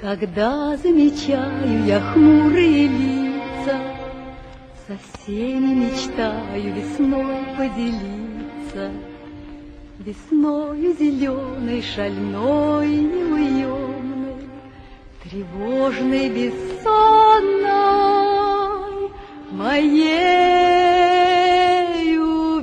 Когда замечаю я хмурые лица, со всеми мечтаю весной поделиться. Весною зеленой, шальной, неуемной, тревожной, бессонной, моею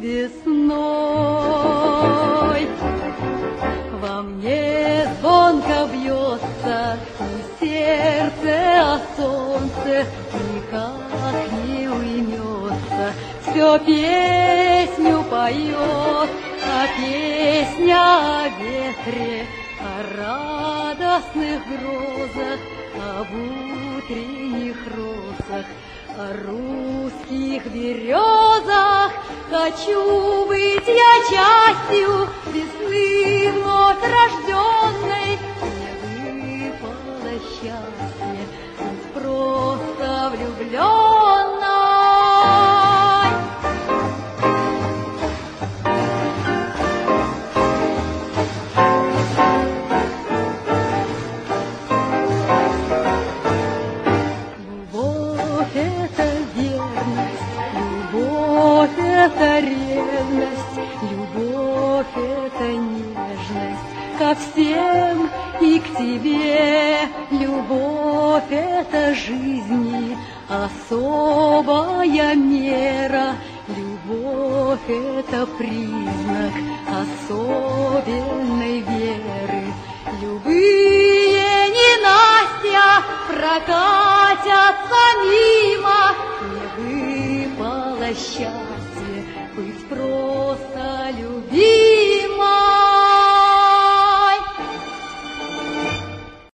весной. Во мне звонко бьется не сердце, а солнце никак не уймется, все песню поет, а песня о ветре, о радостных грозах, об утренних розах, о русских березах. Хочу быть я частью весны вновь рожденной. Мне выпало счастье быть просто влюбленной. Это ревность, любовь — это нежность ко всем и к тебе. Любовь — это жизни особая мера. Любовь — это признак особенной веры. Любые ненастья прокатятся мимо. Мне выпало счастье быть просто